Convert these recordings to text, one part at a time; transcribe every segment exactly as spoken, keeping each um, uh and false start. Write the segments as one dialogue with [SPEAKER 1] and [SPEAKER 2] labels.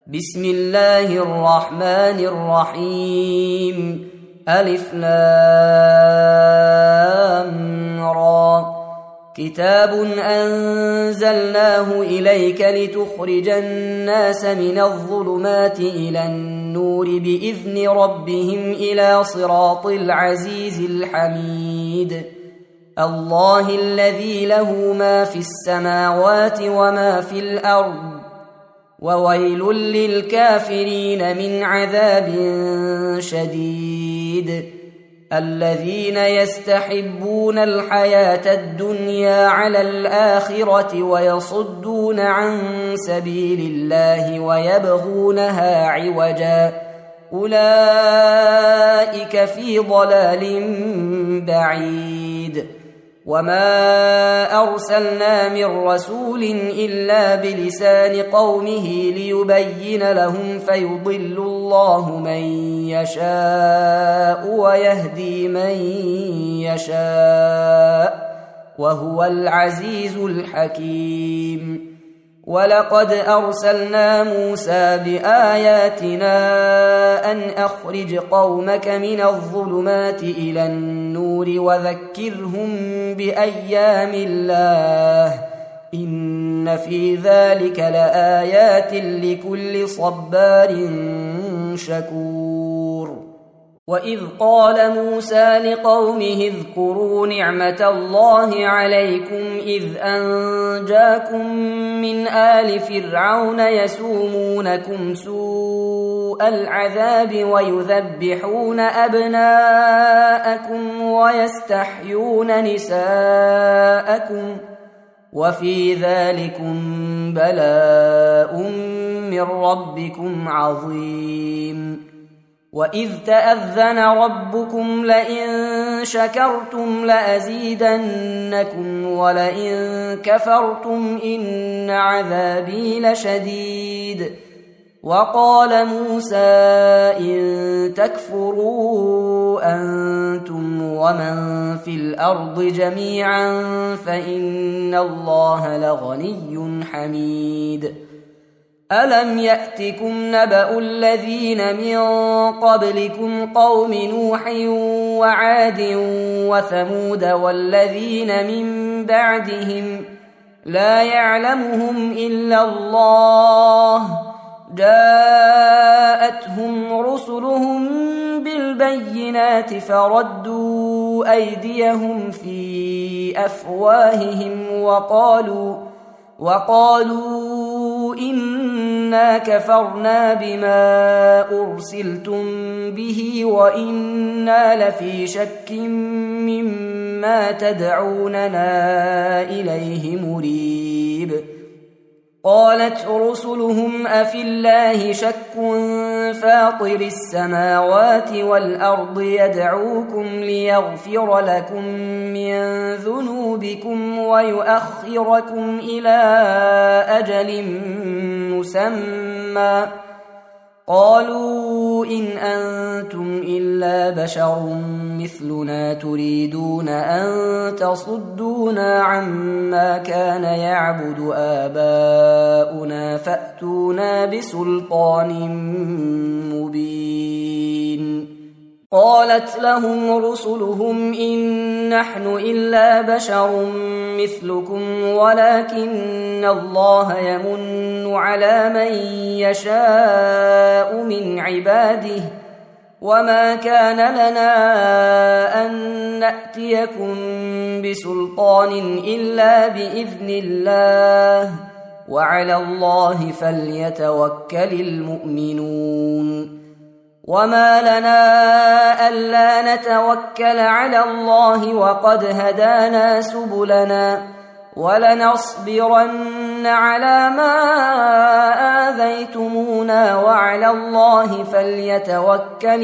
[SPEAKER 1] بسم الله الرحمن الرحيم. ألف لام را. كتاب أنزلناه إليك لتخرج الناس من الظلمات إلى النور بإذن ربهم إلى صراط العزيز الحميد. الله الذي له ما في السماوات وما في الأرض، وويل للكافرين من عذاب شديد. الذين يستحبون الحياة الدنيا على الآخرة ويصدون عن سبيل الله ويبغونها عوجا، أولئك في ضلال بعيد. وما أرسلنا من رسول إلا بلسان قومه ليبين لهم فيضل الله من يشاء ويهدي من يشاء، وهو العزيز الحكيم. ولقد أرسلنا موسى بآياتنا أن أخرج قومك من الظلمات إلى النور وذكرهم بأيام الله، إن في ذلك لآيات لكل صبار شكور. وإذ قال موسى لقومه اذكروا نعمة الله عليكم إذ أنجاكم من آل فرعون يسومونكم سوء العذاب ويذبحون أبناءكم ويستحيون نساءكم، وفي ذلكم بلاء من ربكم عظيم. وإذ تأذن ربكم لئن شكرتم لأزيدنكم ولئن كفرتم إن عذابي لشديد. وقال موسى إن تكفروا أنتم ومن في الأرض جميعا فإن الله لغني حميد. ألم يأتكم نبأ الذين من قبلكم قوم نوح وعاد وثمود والذين من بعدهم لا يعلمهم إلا الله، جاءتهم رسلهم بالبينات فردوا أيديهم في أفواههم وقالوا وقالوا إنا كفرنا بما أرسلتم به وإنا لفي شك مما تدعوننا إليه مريب. قالت رسلهم أفي الله شك فاطر السماوات والأرض يدعوكم ليغفر لكم من ذنوبكم ويؤخركم إلى أجل مسمى، قالوا إن أنتم إلا بشر مثلنا تريدون أن تصدونا عما كان يعبد آباؤنا فأتونا بسلطان مبين. قالت لهم رسلهم إن نحن إلا بشر مثلكم ولكن الله يمن على من يشاء من عباده، وما كان لنا أن نأتيكم بسلطان إلا بإذن الله، وعلى الله فليتوكل المؤمنون. وما لنا ألا نتوكل على الله وقد هدانا سبلنا ولنصبرن على ما آذيتمونا وعلى الله فليتوكل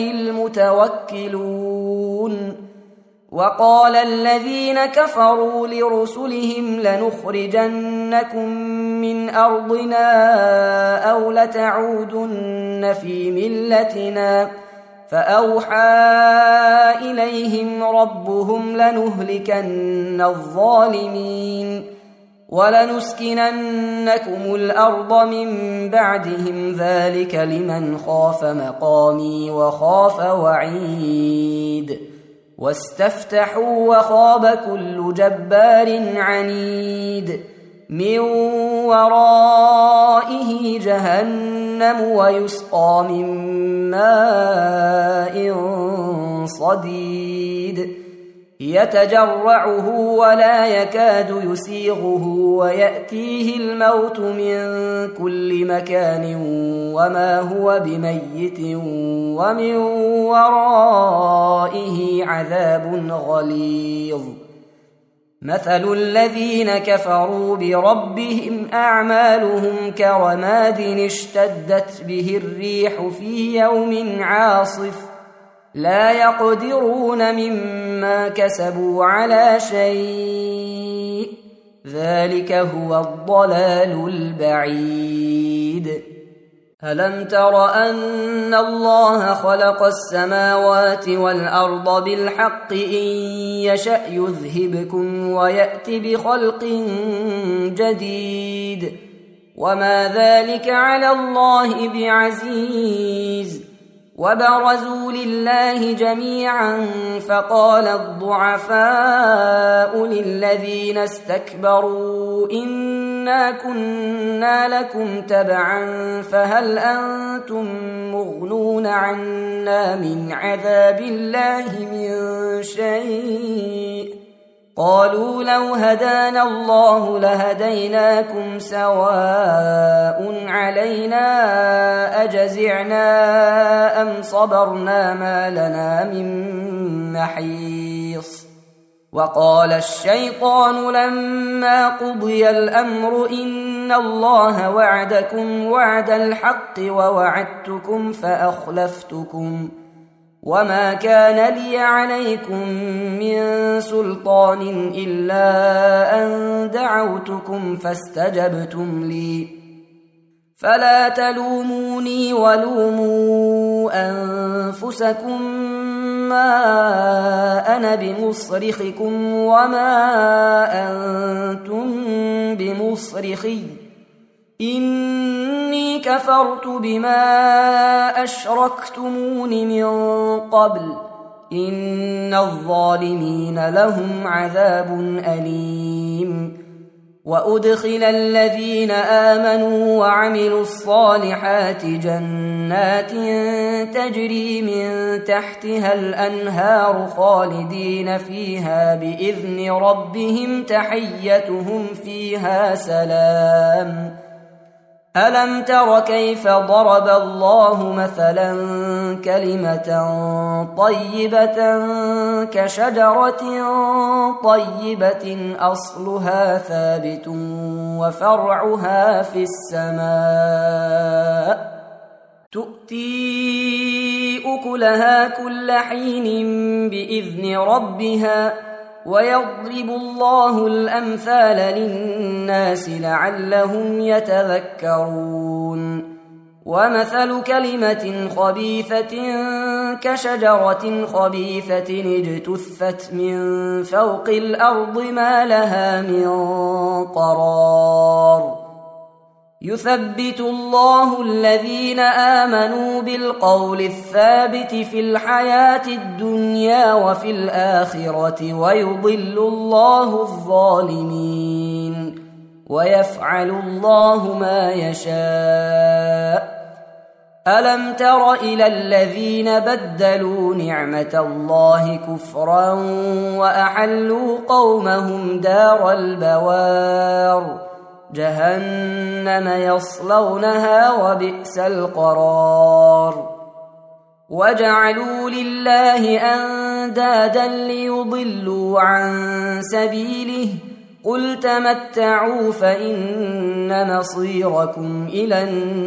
[SPEAKER 1] المتوكلون. وقال الذين كفروا لرسلهم لنخرجنكم من أرضنا أو لتعودن في ملتنا، فأوحى إليهم ربهم لنهلكن الظالمين ولنسكننكم الأرض من بعدهم ذلك لمن خاف مقامي وخاف وعيد واستفتحوا وخاب كل جبار عنيد من ورائه جهنم ويسقى من ماء صديد يتجرعه ولا يكاد يسيغه ويأتيه الموت من كل مكان وما هو بميت ومن ورائه عذاب غليظ مثل الذين كفروا بربهم أعمالهم كرماد اشتدت به الريح في يوم عاصف لا يقدرون مما كسبوا على شيء ذلك هو الضلال البعيد ألم تر أن الله خلق السماوات والأرض بالحق إن يشأ يذهبكم ويأت بخلق جديد وما ذلك على الله بعزيز وبرزوا لله جميعا فقال الضعفاء للذين استكبروا إنا كنا لكم تبعا فهل أنتم مغنون عنا من عذاب الله من شيء قالوا لو هدانا الله لهديناكم سواء علينا أجزعنا أم صبرنا ما لنا من محيص وقال الشيطان لما قضي الأمر إن الله وعدكم وعد الحق ووعدتكم فأخلفتكم وما كان لي عليكم من سلطان إلا أن دعوتكم فاستجبتم لي فلا تلوموني ولوموا أنفسكم ما أنا بمصرخكم وما أنتم بمصرخي إني كفرت بما أشركتمون من قبل إن الظالمين لهم عذاب أليم وأدخل الذين آمنوا وعملوا الصالحات جنات تجري من تحتها الأنهار خالدين فيها بإذن ربهم تحيتهم فيها سلام ألم تر كيف ضرب الله مثلا كلمة طيبة كشجرة طيبة أصلها ثابت وفرعها في السماء تؤتي أكلها كل حين بإذن ربها ويضرب الله الأمثال للناس لعلهم يتذكرون ومثل كلمة خبيثة كشجرة خبيثة اجتثت من فوق الأرض ما لها من قرار يثبت الله الذين آمنوا بالقول الثابت في الحياة الدنيا وفي الآخرة ويضل الله الظالمين ويفعل الله ما يشاء ألم تر إلى الذين بدلوا نعمة الله كفرا وأحلوا قومهم دار البوار جهنم يصلونها وبئس القرار وجعلوا لله أندادا ليضلوا عن سبيله قل تمتعوا فإن مصيركم إلى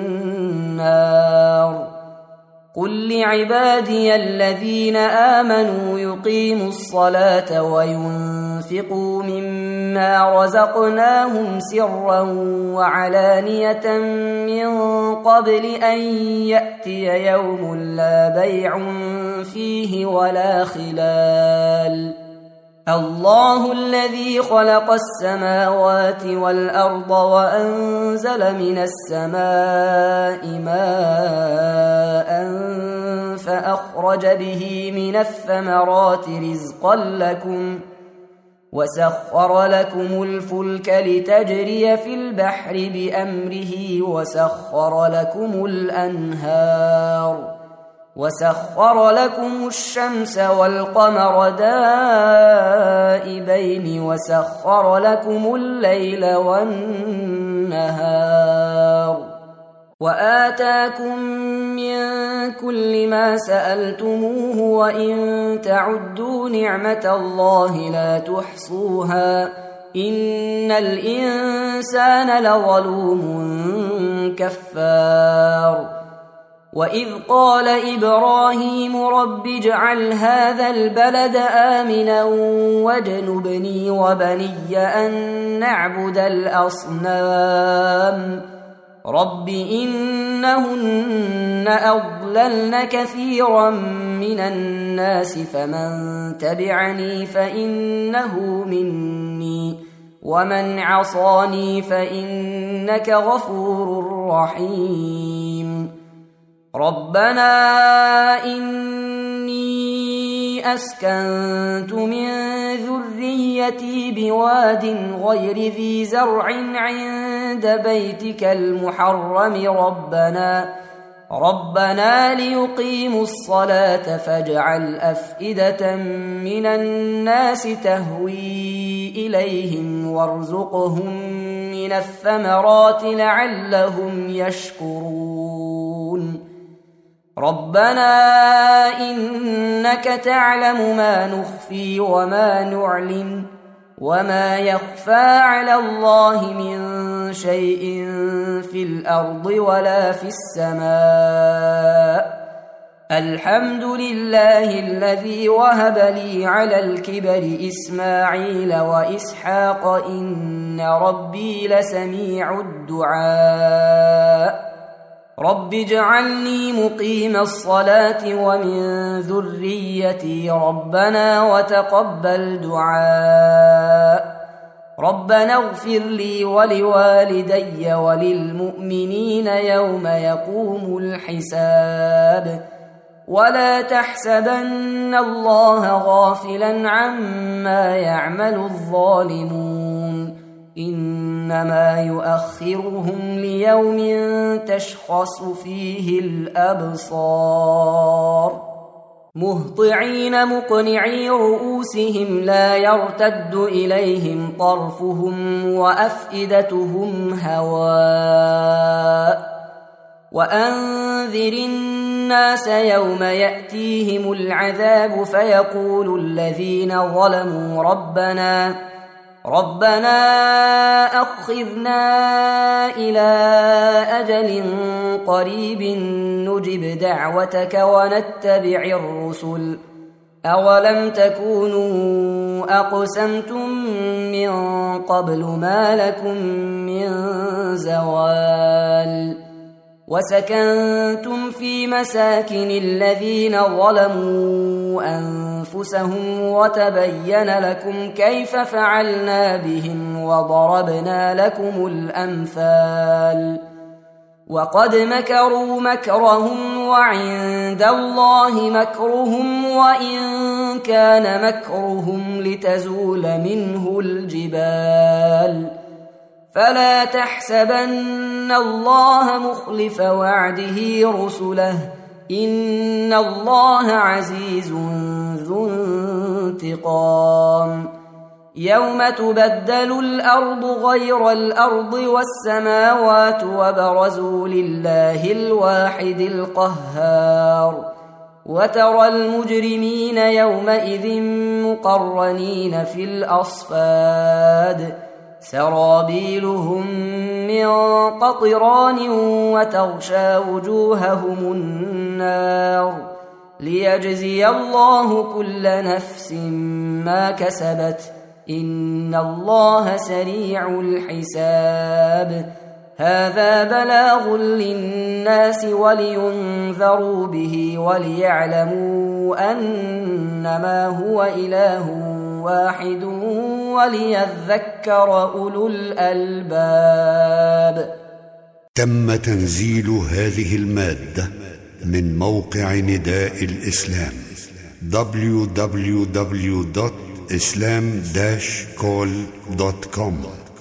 [SPEAKER 1] النار قل لعبادي الذين آمنوا يقيموا الصلاة وينفقوا مما رزقناهم سرا وعلانية من قبل أن يأتي يوم لا بيع فيه ولا خلال الله الذي خلق السماوات والأرض وأنزل من السماء ماء فأخرج به من الثمرات رزقا لكم وسخر لكم الفلك لتجري في البحر بأمره وسخر لكم الأنهار وسخر لكم الشمس والقمر دائبين وسخر لكم الليل والنهار وآتاكم من كل ما سألتموه وإن تعدوا نعمة الله لا تحصوها إن الإنسان لظلوم كفار وإذ قال إبراهيم رب اجعل هذا البلد آمنا واجنبني وبني أن نعبد الأصنام رب إنهن أضللن كثيرا من الناس فمن تبعني فإنه مني ومن عصاني فإنك غفور رحيم ربنا إني أسكنت من ذريتي بواد غير ذي زرع عند بيتك المحرم ربنا ربنا ليقيموا الصلاة فاجعل أفئدة من الناس تهوي إليهم وارزقهم من الثمرات لعلهم يشكرون ربنا إنك تعلم ما نخفي وما نعلن وما يخفى على الله من شيء في الأرض ولا في السماء الحمد لله الذي وهب لي على الكبر إسماعيل وإسحاق إن ربي لسميع الدعاء رب اجعلني مقيم الصلاة ومن ذريتي ربنا وتقبل دعاء ربنا اغفر لي ولوالدي وللمؤمنين يوم يقوم الحساب ولا تحسبن الله غافلا عما يعمل الظالمون إنما يؤخرهم ليوم تشخص فيه الأبصار مهطعين مقنعي رؤوسهم لا يرتد إليهم طرفهم وأفئدتهم هواء وأنذر الناس يوم يأتيهم العذاب فيقول الذين ظلموا ربنا ربنا أخذنا إلى أجل قريب نجب دعوتك ونتبع الرسل أولم تكونوا أقسمتم من قبل ما لكم من زوال وسكنتم في مساكن الذين ظلموا أنفسهم وتبين لكم كيف فعلنا بهم وضربنا لكم الأمثال وقد مكروا مكرهم وعند الله مكرهم وإن كان مكرهم لتزول منه الجبال فلا تحسبن الله مخلف وعده رسله إن الله عزيز ذو انتقام يوم تبدل الأرض غير الأرض والسماوات وبرزوا لله الواحد القهار وترى المجرمين يومئذ مقرنين في الأصفاد سرابيلهم من قطران وتغشى وجوههم النار ليجزي الله كل نفس ما كسبت إن الله سريع الحساب هذا بلاغ للناس ولينذروا به وليعلموا أنما هو إله واحد وليذكر أولو الألباب.
[SPEAKER 2] تم تنزيل هذه المادة من موقع نداء الإسلام دبليو دبليو دبليو دوت إسلام داش كول دوت كوم.